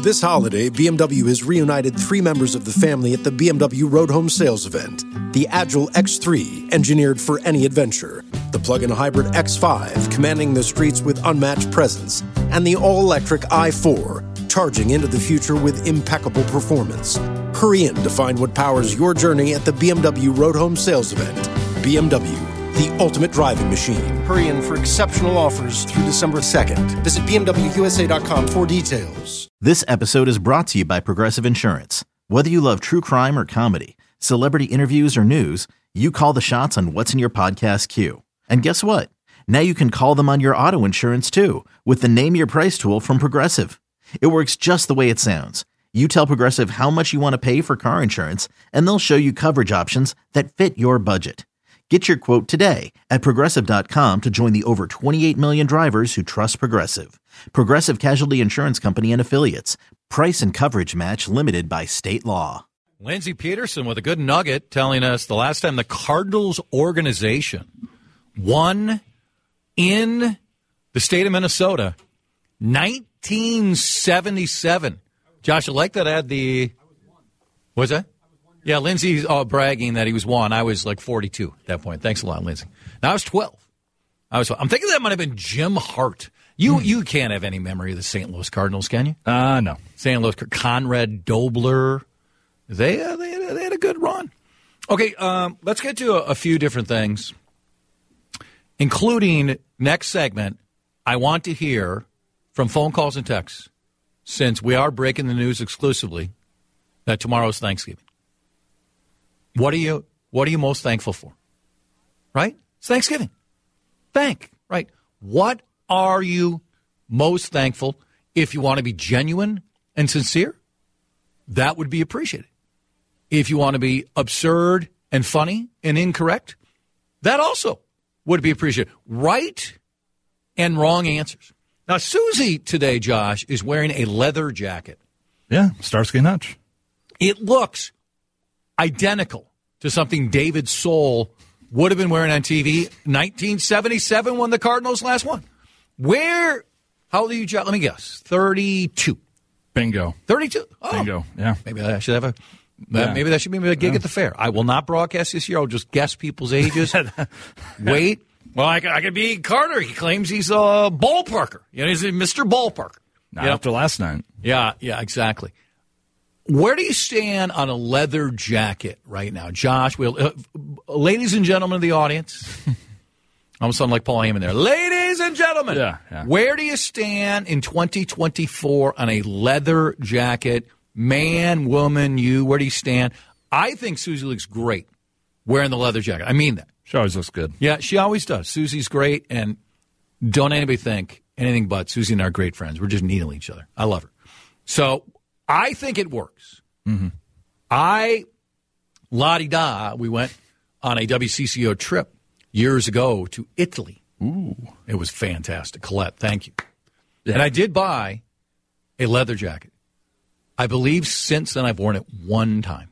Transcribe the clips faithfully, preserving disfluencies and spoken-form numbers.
This holiday, B M W has reunited three members of the family at the B M W Road Home Sales event. The Agile X three, engineered for any adventure. The plug-in hybrid X five, commanding the streets with unmatched presence. And the all-electric i four, charging into the future with impeccable performance. Hurry in to find what powers your journey at the B M W Road Home Sales event. B M W, the ultimate driving machine. Hurry in for exceptional offers through December second. Visit B M W U S A dot com for details. This episode is brought to you by Progressive Insurance. Whether you love true crime or comedy, celebrity interviews or news, you call the shots on what's in your podcast queue. And guess what? Now you can call them on your auto insurance too with the Name Your Price tool from Progressive. It works just the way it sounds. You tell Progressive how much you want to pay for car insurance, and they'll show you coverage options that fit your budget. Get your quote today at Progressive dot com to join the over twenty-eight million drivers who trust Progressive. Progressive Casualty Insurance Company and Affiliates. Price and coverage match limited by state law. Lindsey Peterson with a good nugget telling us the last time the Cardinals organization won in the state of Minnesota, nineteen seventy-seven. Josh, I like that ad. The what's that? Yeah, Lindsey's uh, bragging that he was one. I was like forty-two at that point. Thanks a lot, Lindsey. Now I was twelve. I was. I'm thinking that might have been Jim Hart. You you can't have any memory of the Saint Louis Cardinals, can you? Uh, no. Saint Louis, Conrad Dobler. They uh, they, had, they had a good run. Okay, um, let's get to a, a few different things, including next segment. I want to hear from phone calls and texts, since we are breaking the news exclusively that tomorrow's Thanksgiving. What are you What are you most thankful for? Right? It's Thanksgiving. Thank. Right. What are you most thankful? If you want to be genuine and sincere, that would be appreciated. If you want to be absurd and funny and incorrect, that also would be appreciated. Right and wrong answers. Now, Susie today, Josh, is wearing a leather jacket. Yeah, Starsky and Hutch. It looks identical to something David Soul would have been wearing on T V nineteen seventy-seven when the Cardinals last won. Where, how old are you, Josh? Let me guess. thirty-two. Bingo. thirty-two. Oh. Bingo, yeah. Maybe I should have a, Yeah. maybe that should be a gig yeah. at the fair. I will not broadcast this year. I'll just guess people's ages. Wait. Well, I could, I could be Carter. He claims he's a ballparker. You know, he's a Mister Ballparker. Not you know? after last night. Yeah, yeah, exactly. Where do you stand on a leather jacket right now? Josh, we'll, uh, ladies and gentlemen of the audience, I almost sound like Paul Heyman there. Ladies and gentlemen, yeah, yeah. Where do you stand in twenty twenty-four on a leather jacket? Man, woman, you, where do you stand? I think Susie looks great wearing the leather jacket. I mean that. She always looks good. Yeah, she always does. Susie's great, and don't anybody think anything but Susie and I are great friends. We're just needling each other. I love her. So I think it works. Mm-hmm. I, la-di-da, we went on a W C C O trip years ago to Italy. Ooh. It was fantastic. Colette, thank you. Yeah. And I did buy a leather jacket. I believe since then I've worn it one time.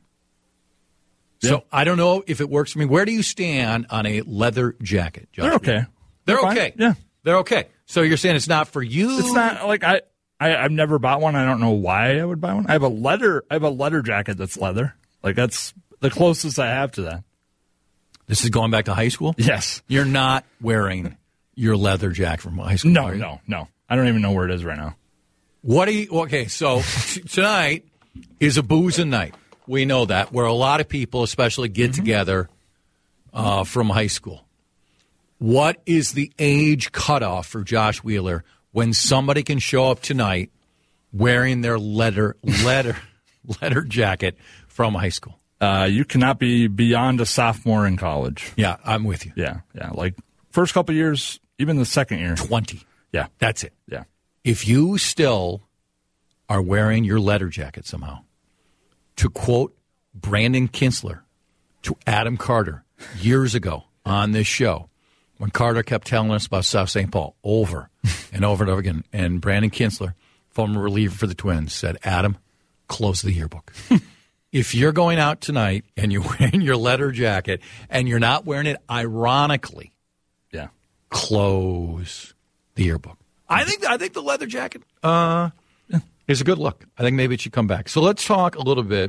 So yeah. I don't know if it works for me. Where do you stand on a leather jacket, Josh? They're okay. They're, They're okay. Fine. Yeah. They're okay. So you're saying it's not for you? It's not like I, I, I've never bought one. I don't know why I would buy one. I have a leather I have a leather jacket that's leather. Like that's the closest I have to that. This is going back to high school? Yes. You're not wearing your leather jacket from high school? No, no, no. I don't even know where it is right now. What do you, okay, so t- tonight is a boozing night. We know that, where a lot of people especially get mm-hmm. together uh, from high school. What is the age cutoff for Josh Wheeler when somebody can show up tonight wearing their leather, leather, leather jacket from high school? Uh, you cannot be beyond a sophomore in college. Yeah, I'm with you. Yeah, yeah. Like first couple of years, even the second year. twenty. Yeah. That's it. Yeah. If you still are wearing your leather jacket somehow, to quote Brandon Kinsler to Adam Carter years ago on this show, when Carter kept telling us about South Saint Paul over and over and over again, and Brandon Kinsler, former reliever for the Twins, said, Adam, close the yearbook. If you're going out tonight and you're wearing your leather jacket and you're not wearing it ironically, yeah, close the yearbook. I think I think the leather jacket, uh, is a good look. I think maybe it should come back. So let's talk a little bit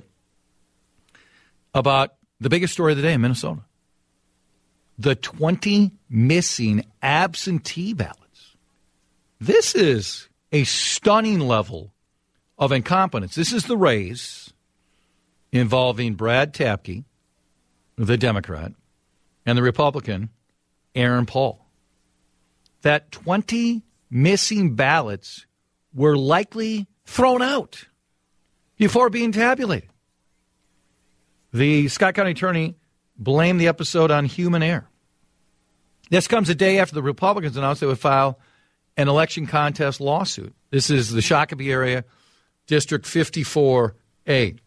about the biggest story of the day in Minnesota. The twenty missing absentee ballots. This is a stunning level of incompetence. This is the race involving Brad Tapke, the Democrat, and the Republican, Aaron Paul. That twenty missing ballots were likely thrown out before being tabulated. The Scott County attorney blamed the episode on human error. This comes a day after the Republicans announced they would file an election contest lawsuit. This is the Shakopee area, District fifty-four A.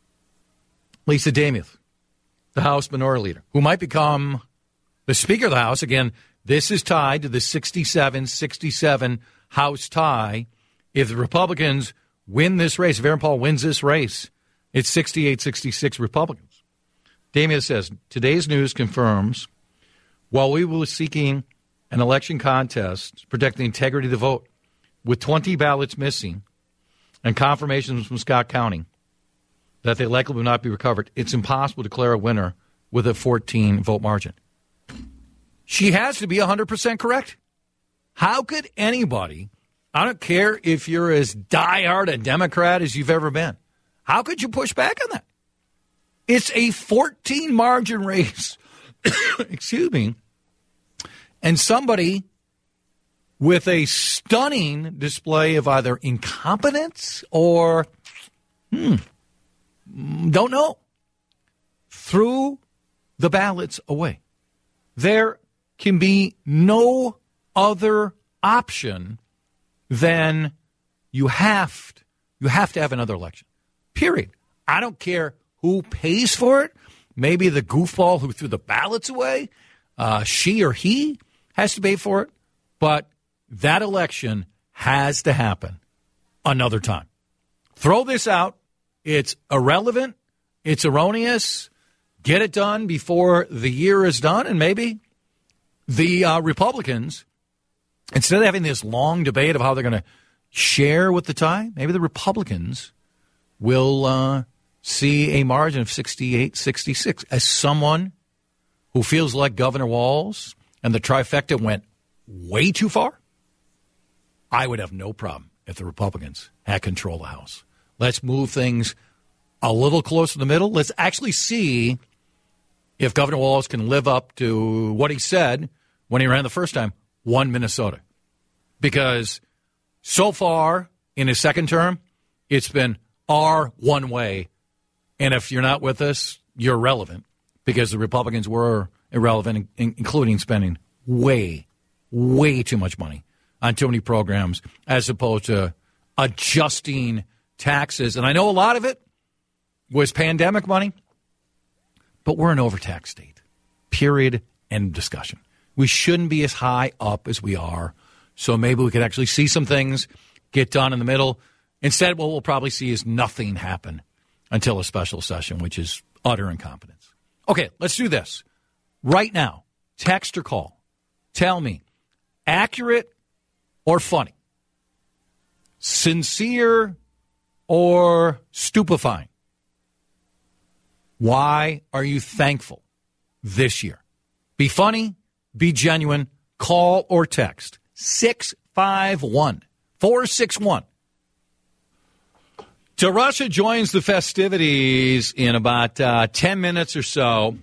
Lisa Demuth, the House Minority Leader, who might become the Speaker of the House. Again, this is tied to the sixty-seven sixty-seven House tie. If the Republicans win this race, if Aaron Paul wins this race, it's sixty-eight sixty-six Republicans. Demuth says, today's news confirms, while we were seeking an election contest to protect the integrity of the vote, with twenty ballots missing and confirmations from Scott County that they likely will not be recovered, it's impossible to declare a winner with a fourteen-vote margin. She has to be one hundred percent correct. How could anybody, I don't care if you're as diehard a Democrat as you've ever been, how could you push back on that? It's a fourteen-margin race. Excuse me. And somebody with a stunning display of either incompetence or, hmm, don't know, threw the ballots away. There can be no other option than you have to, you have to have another election. Period. I don't care who pays for it. Maybe the goofball who threw the ballots away, uh, she or he has to pay for it. But that election has to happen another time. Throw this out. It's irrelevant. It's erroneous. Get it done before the year is done. And maybe the uh, Republicans, instead of having this long debate of how they're going to share with the tie, maybe the Republicans will uh, see a margin of sixty-eight sixty-six. As someone who feels like Governor Walz and the trifecta went way too far, I would have no problem if the Republicans had control of the House. Let's move things a little closer to the middle. Let's actually see if Governor Walz can live up to what he said when he ran the first time, won Minnesota. Because so far in his second term, it's been our one way. And if you're not with us, you're irrelevant, because the Republicans were irrelevant, including spending way, way too much money on too many programs as opposed to adjusting taxes. And I know a lot of it was pandemic money, but we're an overtaxed state, period, end of discussion. We shouldn't be as high up as we are, so maybe we could actually see some things get done in the middle. Instead, what we'll probably see is nothing happen until a special session, which is utter incompetence. Okay, let's do this. Right now, text or call. Tell me, accurate or funny? Sincere or stupefying? Why are you thankful this year? Be funny, be genuine, call or text. six five one, four six one. So Russia joins the festivities in about uh, ten minutes or so.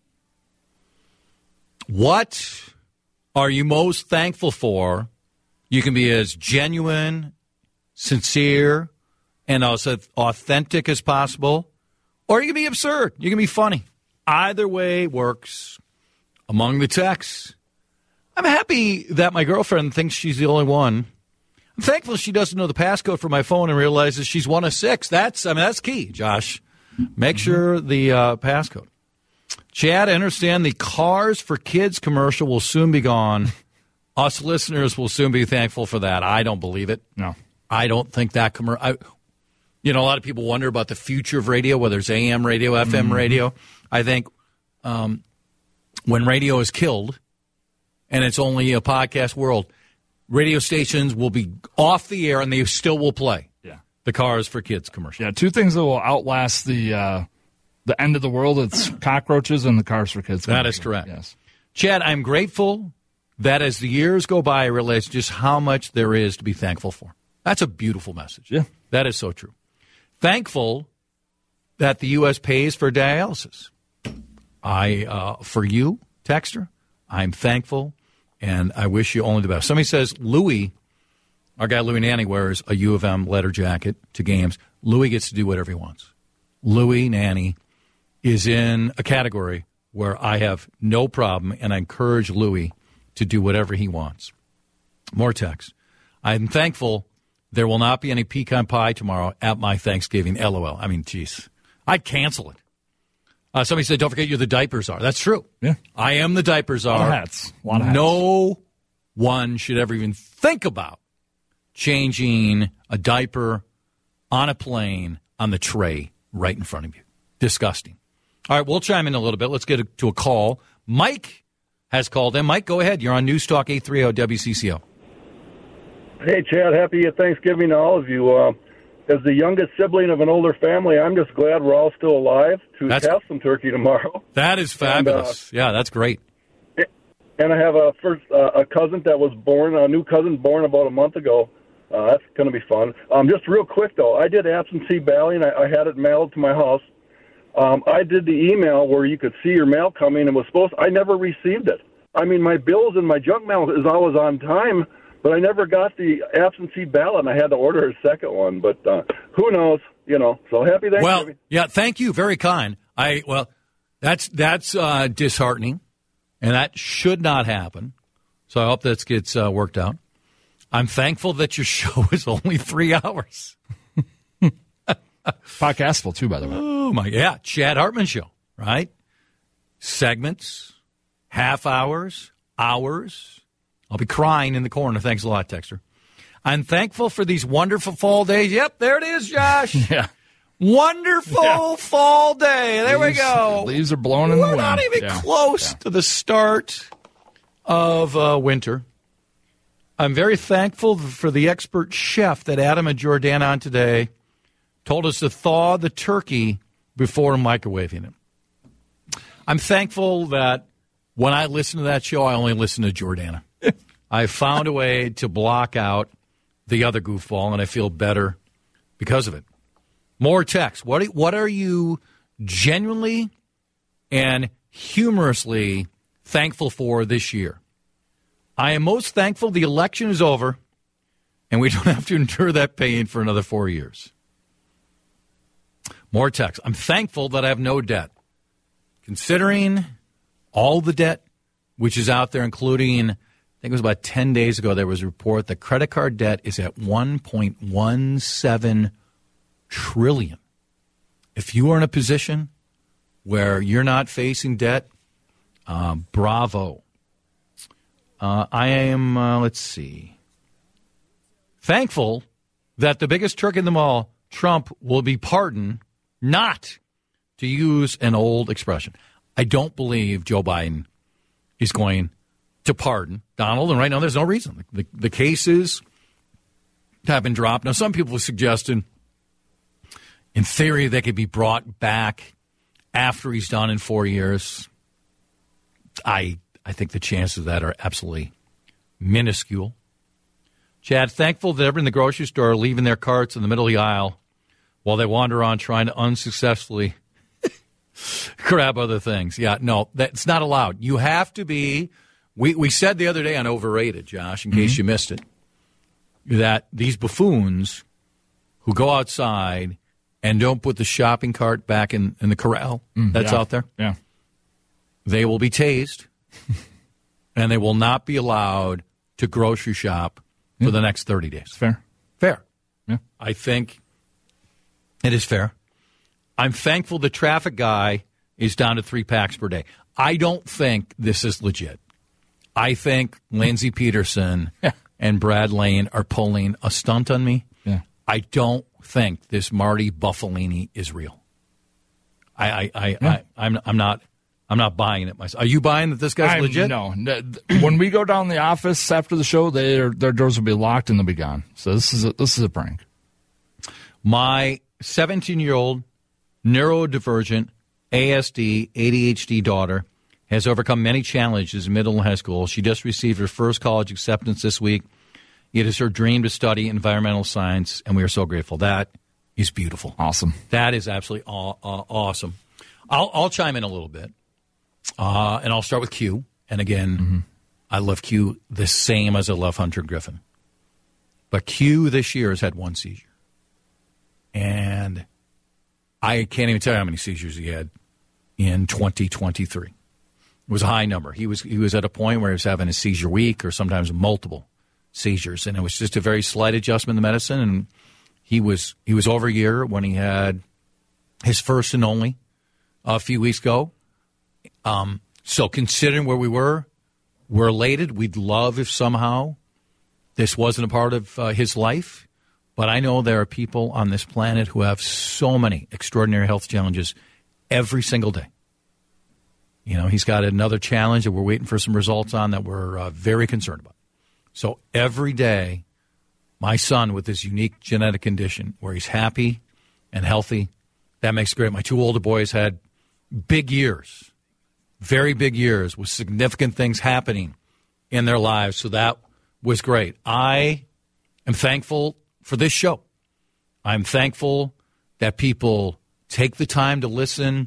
What are you most thankful for? You can be as genuine, sincere, and also authentic as possible. Or you can be absurd. You can be funny. Either way works. Among the texts, I'm happy that my girlfriend thinks she's the only one. I'm thankful she doesn't know the passcode for my phone and realizes she's one of six. That's, I mean, that's key, Josh. Make sure the uh, passcode. Chad, I understand the Cars for Kids commercial will soon be gone. Us listeners will soon be thankful for that. I don't believe it. No. I don't think that commercial. You know, a lot of people wonder about the future of radio, whether it's A M radio, F M mm-hmm. radio. I think um, when radio is killed and it's only a podcast world, radio stations will be off the air and they still will play. Yeah. the Cars for Kids commercial. Yeah, two things that will outlast the uh, the end of the world. It's cockroaches and the Cars for Kids commercial. That is correct. Yes. Chad, I'm grateful that as the years go by, I realize just how much there is to be thankful for. That's a beautiful message. Yeah. That is so true. Thankful that the U S pays for dialysis. I, uh, for you, Texter, I'm thankful, and I wish you only the best. Somebody says Louis, our guy Louis Nanny, wears a U of M letter jacket to games. Louis gets to do whatever he wants. Louis Nanny is in a category where I have no problem, and I encourage Louis to do whatever he wants. More text. I'm thankful there will not be any pecan pie tomorrow at my Thanksgiving. LOL. I mean, geez. I'd cancel it. Uh, somebody said, don't forget you're the diaper czar. That's true. Yeah. I am the diaper czar. A lot of hats. A lot of hats. No one should ever even think about changing a diaper on a plane on the tray right in front of you. Disgusting. All right, we'll chime in a little bit. Let's get to a call. Mike has called in. Mike, go ahead. You're on News Talk eight thirty W C C O. Hey, Chad. Happy Thanksgiving to all of you. Uh, as the youngest sibling of an older family, I'm just glad we're all still alive to That's, have some turkey tomorrow. That is fabulous. And, uh, yeah, that's great. And I have a first uh, a cousin that was born, a new cousin born about a month ago. Uh, that's going to be fun. Um, just real quick, though, I did absentee balloting. I, I had it mailed to my house. Um, I did the email where you could see your mail coming and was supposed to, I never received it. I mean, my bills and my junk mail is always on time, but I never got the absentee ballot, and I had to order a second one. But uh, who knows, you know. So happy Thanksgiving. Well, yeah, thank you. Very kind. I Well, that's that's uh, disheartening, and that should not happen. So I hope that gets uh, worked out. I'm thankful that your show is only three hours. Podcastable, too, by the way. Oh, my. Yeah, Chad Hartman Show, right? Segments, half hours, hours. I'll be crying in the corner. Thanks a lot, Texter. I'm thankful for these wonderful fall days. Yep, there it is, Josh. Yeah. Wonderful yeah. fall day. There leaves, we go. Leaves are blowing in We're the wind. We're not even yeah. close yeah. to the start of uh, winter. I'm very thankful for the expert chef that Adam and Jordana on today told us to thaw the turkey before microwaving it. I'm thankful that when I listen to that show, I only listen to Jordana. I found a way to block out the other goofball, and I feel better because of it. More text. What, what are you genuinely and humorously thankful for this year? I am most thankful the election is over, and we don't have to endure that pain for another four years. More text. I'm thankful that I have no debt. Considering all the debt which is out there, including, I think it was about ten days ago, there was a report that credit card debt is at one point one seven trillion dollars. If you are in a position where you're not facing debt, uh, bravo. Uh, I am, uh, let's see, thankful that the biggest trick in them all, Trump, will be pardoned, not to use an old expression. I don't believe Joe Biden is going to pardon Donald, and right now there's no reason. The, the, the cases have been dropped. Now, some people have suggested, in theory, they could be brought back after he's done in four years. I I think the chances of that are absolutely minuscule. Chad, thankful that everyone in the grocery store are leaving their carts in the middle of the aisle while they wander on trying to unsuccessfully grab other things. Yeah, no, that's not allowed. You have to be, we, we said the other day on Overrated, Josh, in case mm-hmm. you missed it, that these buffoons who go outside and don't put the shopping cart back in, in the corral mm, that's yeah. out there, yeah, they will be tased and they will not be allowed to grocery shop for yeah. the next thirty days. Fair. Fair. Yeah. I think it is fair. I'm thankful the traffic guy is down to three packs per day. I don't think this is legit. I think Lindsey Peterson yeah. and Brad Lane are pulling a stunt on me. Yeah. I don't think this Marty Buffalini is real. I, I, I, yeah. I I'm, I'm not. I'm not buying it myself. Are you buying that this guy's I'm, legit? No. When we go down the office after the show, they their doors will be locked and they'll be gone. So this is a, this is a prank. My seventeen-year-old neurodivergent A S D, A D H D daughter has overcome many challenges in middle and high school. She just received her first college acceptance this week. It is her dream to study environmental science, and we are so grateful. That is beautiful. Awesome. That is absolutely aw- aw- awesome. I'll, I'll chime in a little bit, uh, and I'll start with Q. And again, mm-hmm. I love Q the same as I love Hunter Griffin. But Q this year has had one seizure. And I can't even tell you how many seizures he had in twenty twenty-three. It was a high number. He was he was at a point where he was having a seizure week or sometimes multiple seizures. And it was just a very slight adjustment in the medicine. And he was he was over a year when he had his first and only a few weeks ago. Um, so considering where we were, we're elated. We'd love if somehow this wasn't a part of uh, his life. But I know there are people on this planet who have so many extraordinary health challenges every single day. You know, he's got another challenge that we're waiting for some results on that we're uh, very concerned about. So every day, my son with this unique genetic condition where he's happy and healthy, that makes great. My two older boys had big years, very big years with significant things happening in their lives. So that was great. I am thankful for this show. I'm thankful that people take the time to listen,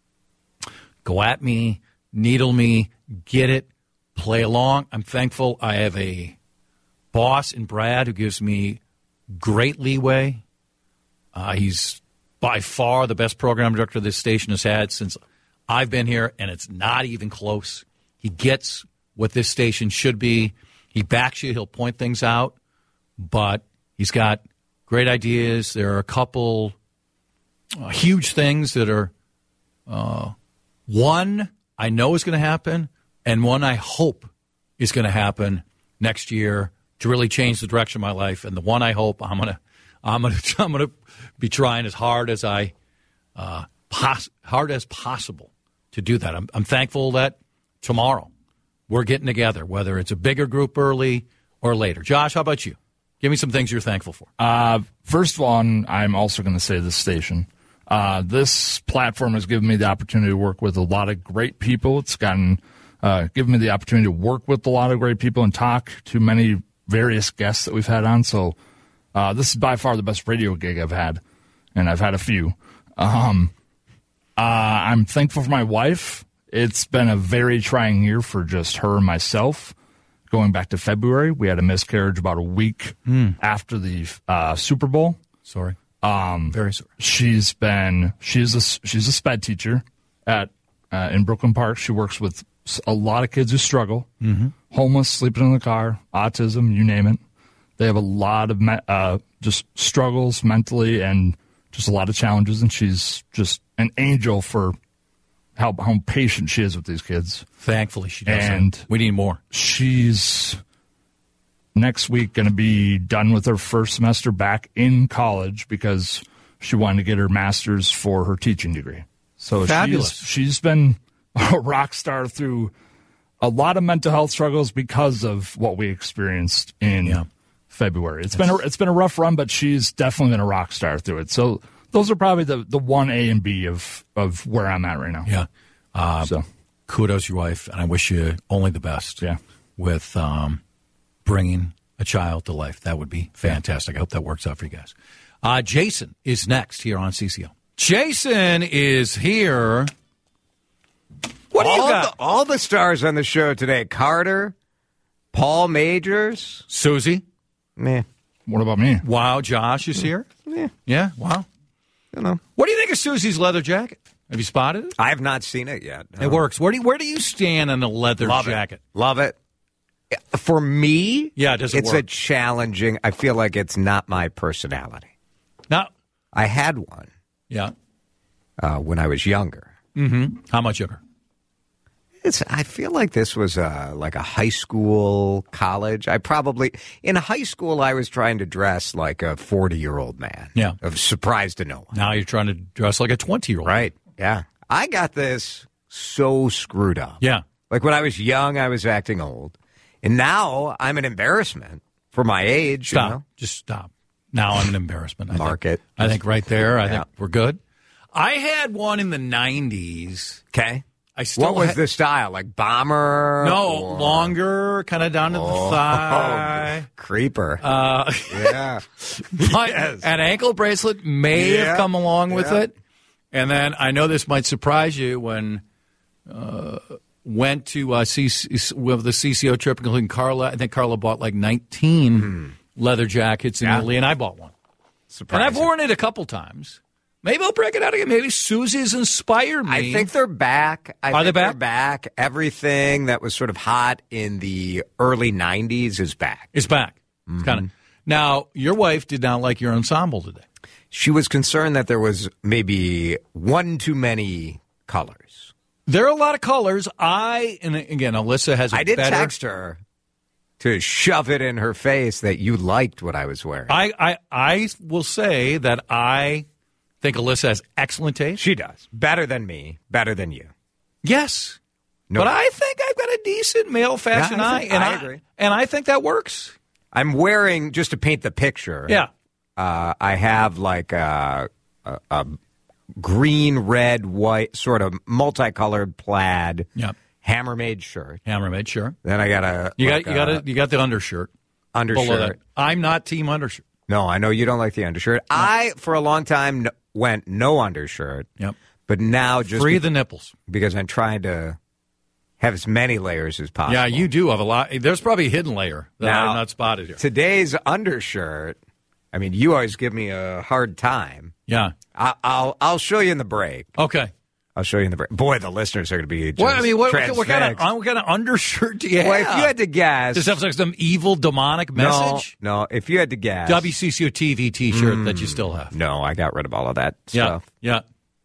go at me, needle me, get it, play along. I'm thankful I have a boss in Brad who gives me great leeway. Uh, he's by far the best program director this station has had since I've been here, and it's not even close. He gets what this station should be. He backs you. He'll point things out, but he's got great ideas. There are a couple uh, huge things that are, uh, one I know is going to happen, and one I hope is going to happen next year to really change the direction of my life. And the one I hope I'm going to, I'm going to, I'm going to be trying as hard as I, uh, pos- hard as possible to do that. I'm, I'm thankful that tomorrow we're getting together, whether it's a bigger group early or later. Josh, how about you? Give me some things you're thankful for. Uh, first one, I'm also going to say this station. Uh, this platform has given me the opportunity to work with a lot of great people. It's gotten uh, given me the opportunity to work with a lot of great people and talk to many various guests that we've had on. So uh, this is by far the best radio gig I've had, and I've had a few. Um, uh, I'm thankful for my wife. It's been a very trying year for just her and myself. Going back to February, we had a miscarriage about a week mm. after the uh, Super Bowl. Sorry, um, very sorry. She's been she's a she's a sped teacher at uh, in Brooklyn Park. She works with a lot of kids who struggle, mm-hmm. homeless, sleeping in the car, autism, you name it. They have a lot of me- uh, just struggles mentally and just a lot of challenges. And she's just an angel for how how patient she is with these kids. Thankfully, she does. And that. We need more. She's next week going to be done with her first semester back in college because she wanted to get her master's for her teaching degree. So fabulous. She's, she's been a rock star through a lot of mental health struggles because of what we experienced in yeah. February. It's That's... been a, it's been a rough run, but she's definitely been a rock star through it. So those are probably the, the one A and B of, of where I'm at right now. Yeah. Uh, so kudos to your wife, and I wish you only the best yeah. with um, bringing a child to life. That would be fantastic. I hope that works out for you guys. Uh, Jason is next here on C C O. Jason is here. What do all you got? The, all the stars on the show today. Carter, Paul Majors. Susie. Meh. What about me? Wow, Josh is here. Yeah. Yeah, wow. I don't know. What do you think of Susie's leather jacket? Have you spotted it? I have not seen it yet. No. It works. Where do you, where do you stand on the leather Love jacket? It. Love it. For me, yeah, does it it's work? a challenging. I feel like it's not my personality. No. I had one. Yeah. Uh, when I was younger. Mm-hmm. How much younger? It's. I feel like this was a, like a high school, college. I probably, in high school, I was trying to dress like a forty-year-old man. Yeah. I was surprised to know. Now you're trying to dress like a twenty-year-old. Right. Yeah. I got this so screwed up. Yeah. Like when I was young, I was acting old. And now I'm an embarrassment for my age. Stop. You know? Just stop. Now I'm an embarrassment. I Market. Think, I think right there, I Yeah. think we're good. I had one in the nineties. Okay. I still What was had, the style? Like bomber? No, or- longer, kind of down to Oh, the thigh. Creeper. Uh, yeah. My- An ankle bracelet may Yeah, have come along with yeah. it. And then I know this might surprise you when uh, went to uh, C- with the C C O trip, including Carla. I think Carla bought like nineteen Hmm. leather jackets in Yeah. Italy, and I bought one. Surprising. And I've worn it a couple times. Maybe I'll break it out again. Maybe Susie's inspired me. I think they're back. I Are think they they're back? back. Everything that was sort of hot in the early nineties is back. it's back. It's kind of now. Your wife did not like your ensemble today. She was concerned that there was maybe one too many colors. There are a lot of colors. I and again, Alyssa has. A I did better, text her to shove it in her face that you liked what I was wearing. I, I I will say that I think Alyssa has excellent taste. She does. Better than me. Better than you. Yes, No. but I think I've got a decent male fashion Yeah, I eye, think- and I agree. and I think that works. I'm wearing, just to paint the picture. Yeah. Uh, I have like a, a, a green, red, white, sort of multicolored plaid Yep. hammer-made shirt. Hammermaid, sure. Then I got a You like got you got a a, you got the undershirt. undershirt. Below that. I'm not team undershirt. No, I know you don't like the undershirt. I, for a long time, n- went no undershirt. Yep. But now just Free be- the nipples. because I'm trying to have as many layers as possible. Yeah, you do have a lot. There's probably a hidden layer that Now, I've not spotted here. Today's undershirt, I mean, you always give me a hard time. Yeah. I, I'll I'll show you in the break. Okay. I'll show you in the break. Boy, the listeners are going to be just Well, I mean, what, what, transfixed. kind of what kind of undershirt do you have? Well, if you had to guess, Does it have like some evil demonic message? No, no. If you had to guess, W C C O T V T-shirt that you still have. no, I got rid of all of that Yeah. stuff. Yeah.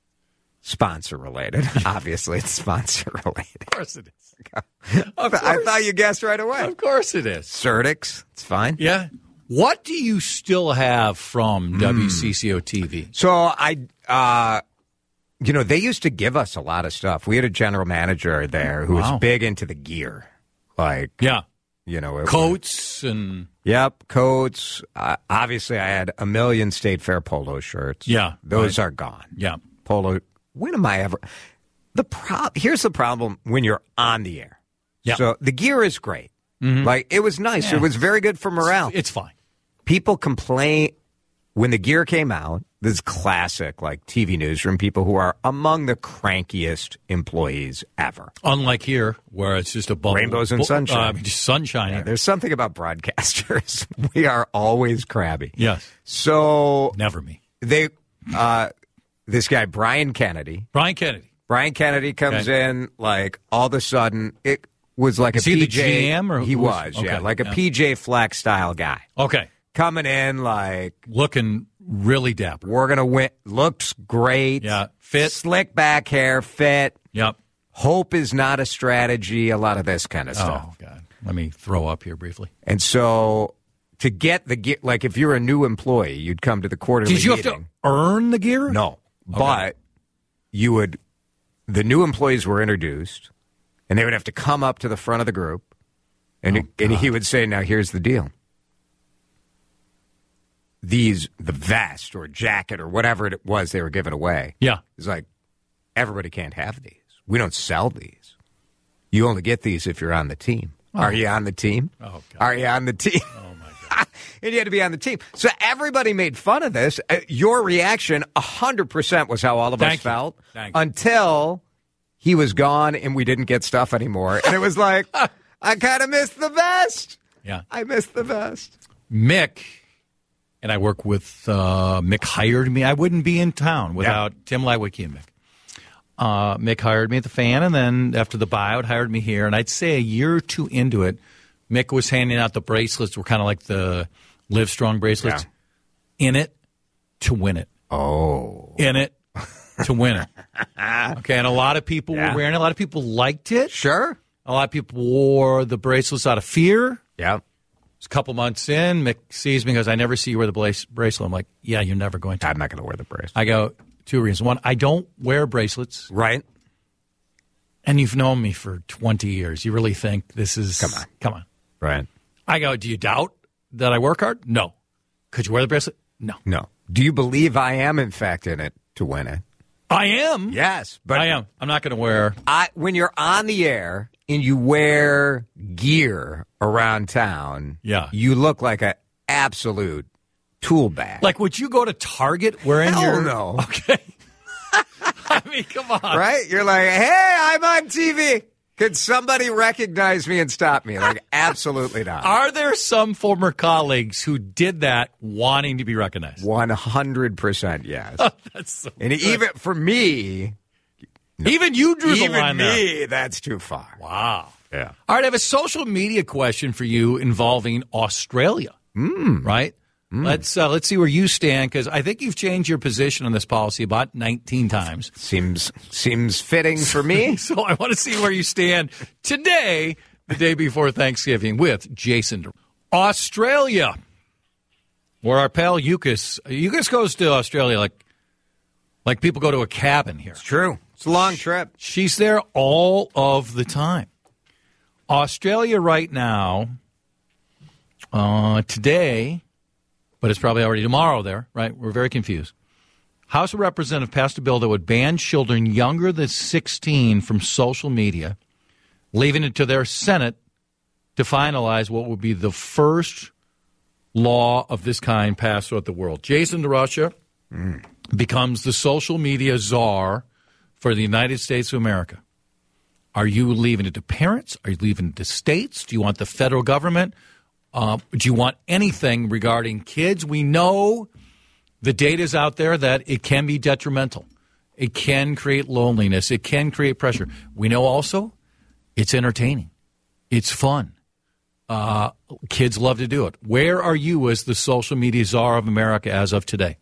Sponsor related. Obviously, it's sponsor related. Of course it is. Of I course. thought you guessed right away. Of course it is. Certix, it's fine. Yeah. What do you still have from W C C O T V? So I, uh, you know, they used to give us a lot of stuff. We had a general manager there who Wow. was big into the gear, like Yeah. you know, it Coats and Yep, coats. Uh, obviously, I had a million State Fair polo shirts. Yeah, those right. are gone. yeah. Polo. When am I ever? The pro- Here's the problem when you're on the air. Yeah. So the gear is great. Like it was nice. Yeah. It was very good for morale. It's fine. People complain when the gear came out. This is classic, like T V newsroom people who are among the crankiest employees ever. Unlike here, where it's just a bubble. Rainbows and bu- sunshine. Uh, I mean, just sunshine. Yeah, here. there's something about broadcasters. We are always crabby. Yes. So Never me. they, uh, this guy Brian Kennedy. Brian Kennedy. Brian Kennedy comes Okay. in like all of a sudden. It was like Is a he the P J. G M or he who was- was, yeah, okay, like a yeah. P J Fleck style guy Okay. coming in like Looking really dapper. we're gonna win. Looks great. Yeah. Fit. Slick back hair, fit. Yep. Hope is not a strategy. A lot of this kind of stuff. Oh, God. Let me throw up here briefly. And so to get the gear, like if you're a new employee, you'd come to the quarterly Did you have meeting. to earn the gear? No, but you would. The new employees were introduced, and they would have to come up to the front of the group, and, Oh, and he would say, "Now here's the deal. These the vest or jacket or whatever it was they were giving away. Yeah. It's like everybody can't have these. We don't sell these. You only get these if you're on the team. Are you on the team? Oh, God. Are you on the team? Oh, my God. And you had to be on the team. So everybody made fun of this. Uh, your reaction, one hundred percent, was how all of Thank us you. felt Thank you. until he was gone and we didn't get stuff anymore. And it was like, I kind of missed the vest. Yeah. I missed the vest. Mick, and I work with uh, Mick hired me. I wouldn't be in town without Tim Lywicki and Mick. Uh, Mick hired me at the Fan, and then after the buyout, hired me here. And I'd say a year or two into it, Mick was handing out the bracelets. Were kind of like the Live Strong bracelets. In it to win it. Oh. In it to win it. Okay, and a lot of people Yeah. were wearing it. A lot of people liked it. Sure. A lot of people wore the bracelets out of fear. Yeah. It's a couple months in, Mick sees me and goes, I never see you wear the brace- bracelet. I'm like, yeah, you're never going to. I'm not going to wear the bracelet. I go, two reasons. One, I don't wear bracelets. Right. And you've known me for twenty years. You really think this is. Come on. Come on. Right. I go, do you doubt that I work hard? No. Could you wear the bracelet? No. No. Do you believe I am, in fact, in it to win it? I am. Yes. But I am. I'm not going to wear. I, when you're on the air and you wear gear around town, yeah. you look like an absolute tool bag. Like, would you go to Target wearing Hell your... no. Okay. I mean, come on. Right? You're like, hey, I'm on T V. Could somebody recognize me and stop me? Like, absolutely not. Are there some former colleagues who did that wanting to be recognized? one hundred percent yes. Oh, that's so and good. even for me... No. Even you drew the even line me, there. that's too far. Wow. Yeah. All right, I have a social media question for you involving Australia. Mm. Right? Mm. Let's uh, let's see where you stand, because I think you've changed your position on this policy about nineteen times. Seems seems fitting for me. So I want to see where you stand today, the day before Thanksgiving, with Jason. Australia, where our pal Yukis, Yukis goes to Australia like like people go to a cabin here. It's true. It's a long trip. She's there all of the time. Australia right now, uh, today, but it's probably already tomorrow there, right? We're very confused. House of Representatives passed a bill that would ban children younger than sixteen from social media, leaving it to their Senate to finalize what would be the first law of this kind passed throughout the world. Jason DeRusha mm. becomes the social media czar for the United States of America. Are you leaving it to parents? Are you leaving it to states? Do you want the federal government? Uh, do you want anything regarding kids? We know the data is out there that it can be detrimental. It can create loneliness. It can create pressure. We know also it's entertaining. It's fun. Uh, kids love to do it. Where are you as the social media czar of America as of today?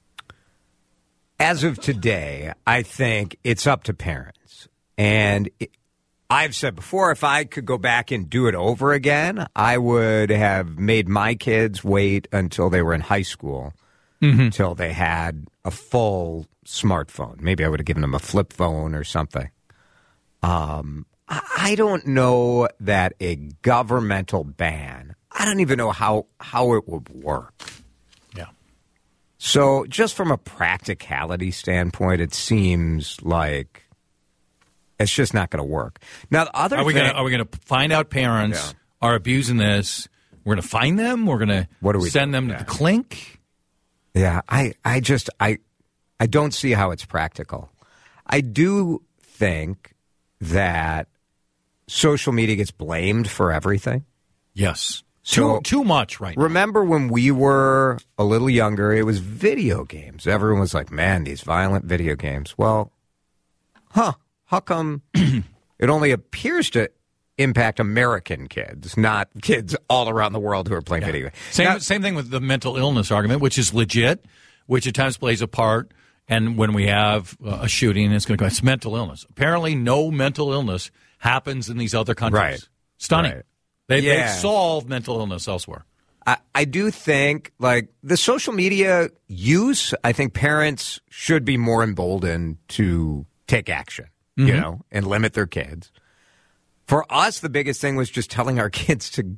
As of today, I think it's up to parents. And it, I've said before, if I could go back and do it over again, I would have made my kids wait until they were in high school, mm-hmm. until they had a full smartphone. Maybe I would have given them a flip phone or something. Um, I don't know that a governmental ban, I don't even know how, how it would work. Yeah. So just from a practicality standpoint, it seems like it's just not going to work. Now, the other are we thing, gonna, are we going to find out parents yeah. are abusing this? We're going to find them. We're going to send them to yeah. the clink. Yeah, I, I just I, I don't see how it's practical. I do think that social media gets blamed for everything. Yes, so, too too much right now. Remember when we were a little younger? It was video games. Everyone was like, "Man, these violent video games." Well, huh? How come it only appears to impact American kids, not kids all around the world who are playing yeah. video games? Same, now, same thing with the mental illness argument, which is legit, which at times plays a part. And when we have a shooting, it's going to go, it's mental illness. Apparently, no mental illness happens in these other countries. Right. Stunning. Right. They, yeah. They've solved mental illness elsewhere. I, I do think, like, the social media use, I think parents should be more emboldened to take action. Mm-hmm. You know, and limit their kids. For us, the biggest thing was just telling our kids to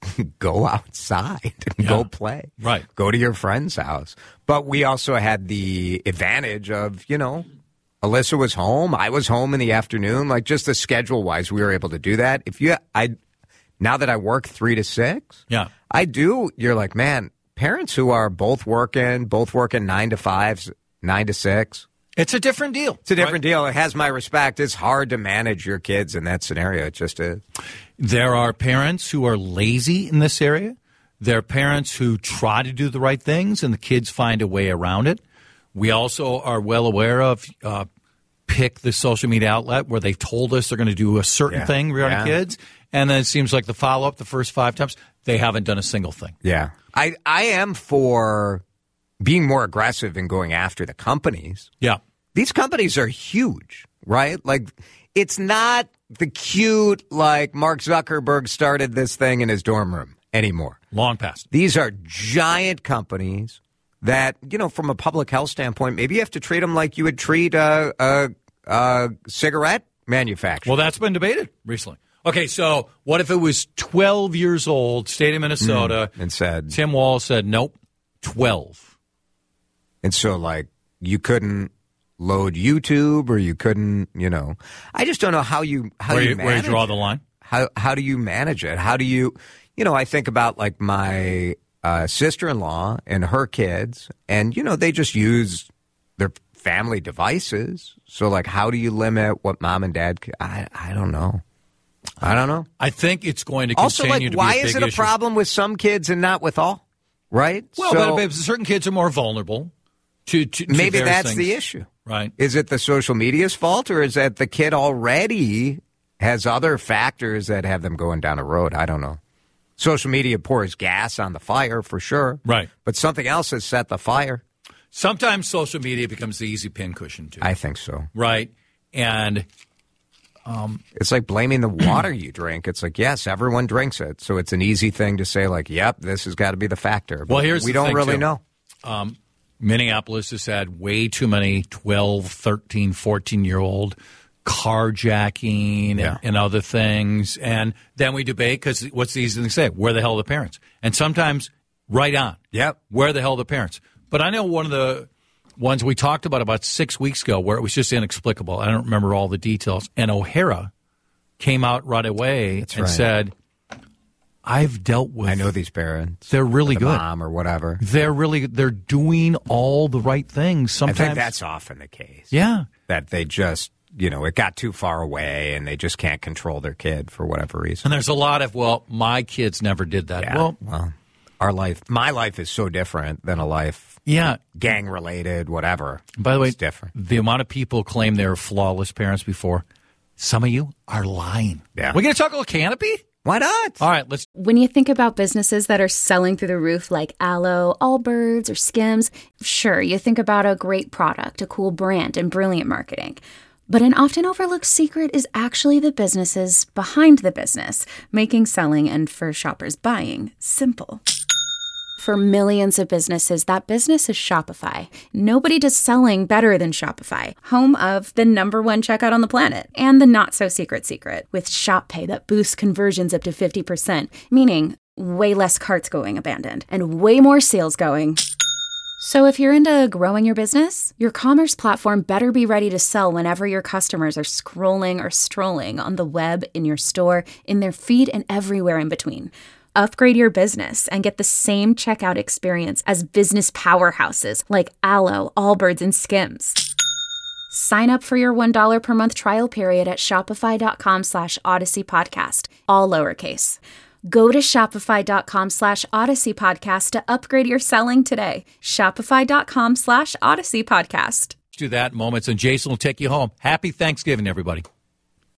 go outside and yeah. go play. Right. Go to your friend's house. But we also had the advantage of, you know, Alyssa was home. I was home in the afternoon. Like, just the schedule-wise, we were able to do that. If you, I, now that I work three to six, yeah, I do. You're like, man, parents who are both working, both working nine to five, nine to six. It's a different deal. It's a different right? deal. It has my respect. It's hard to manage your kids in that scenario. It just is. There are parents who are lazy in this area. There are parents who try to do the right things, and the kids find a way around it. We also are well aware of uh, pick the social media outlet where they've told us they're going to do a certain yeah. thing regarding yeah. kids, and then it seems like the follow-up the first five times, they haven't done a single thing. Yeah. I, I am for being more aggressive in going after the companies. Yeah. These companies are huge, right? Like, it's not the cute, like, Mark Zuckerberg started this thing in his dorm room anymore. Long past. These are giant companies that, you know, from a public health standpoint, maybe you have to treat them like you would treat a, a, a cigarette manufacturer. Well, that's been debated recently. Okay, so what if it was twelve years old, state of Minnesota, mm, and said, Tim Walz said, nope, twelve. And so, like, you couldn't load YouTube, or you couldn't, you know. I just don't know how you how where you you, manage where you draw it. the line. How how do you manage it? How do you, you know, I think about like my uh, sister-in-law and her kids, and you know, they just use their family devices. So, like, how do you limit what mom and dad? Can, I I don't know. I don't know. I think it's going to Also, continue like, to why be a is big it a issue. problem with some kids and not with all? Right? Well, so, but, but certain kids are more vulnerable to, to, to maybe various that's things. the issue. Right. Is it the social media's fault, or is that the kid already has other factors that have them going down a road? I don't know. Social media pours gas on the fire for sure. Right. But something else has set the fire. Sometimes social media becomes the easy pincushion, too. I think so. Right. And It's like blaming the water you drink. It's like, yes, everyone drinks it. So it's an easy thing to say, like, yep, this has got to be the factor. But Well, here's we the don't thing, really too. know. um, Minneapolis has had way too many twelve, thirteen, fourteen-year-old carjacking Yeah. and, and other things. And then we debate because what's the easy thing to say? Where the hell are the parents? And sometimes right on. Yep. Where the hell are the parents? But I know one of the ones we talked about about six weeks ago where it was just inexplicable. I don't remember all the details. And O'Hara came out right away and right. said, I've dealt with I know these parents. They're really or the good. mom or whatever. They're really they're doing all the right things. I Sometimes think that's often the case. yeah. That they just, you know, it got too far away and they just can't control their kid for whatever reason. And there's a lot of, well, my kids never did that. Yeah. Well, Well, our life, my life is so different than a life yeah. gang related, whatever. By the way, It's different. the amount of people claim they were flawless parents before, some of you are lying. Yeah. We're going to talk a little Canopy? Why not? All right, let's. When you think about businesses that are selling through the roof like Aloe, Allbirds, or Skims, sure, you think about a great product, a cool brand, and brilliant marketing. But an often overlooked secret is actually the businesses behind the business, making selling and for shoppers buying simple. For millions of businesses, that business is Shopify. Nobody does selling better than Shopify, home of the number one checkout on the planet, and the not-so-secret secret, with Shop Pay that boosts conversions up to fifty percent, meaning way less carts going abandoned, and way more sales going. So if you're into growing your business, your commerce platform better be ready to sell whenever your customers are scrolling or strolling on the web, in your store, in their feed, and everywhere in between. Upgrade your business and get the same checkout experience as business powerhouses like Aloe, Allbirds, and Skims. Sign up for your one dollar per month trial period at shopify.com slash Odyssey Podcast, all lowercase. Go to shopify.com slash Odyssey Podcast to upgrade your selling today. Shopify.com slash Odyssey Podcast. Do that in moments, and Jason will take you home. Happy Thanksgiving, everybody.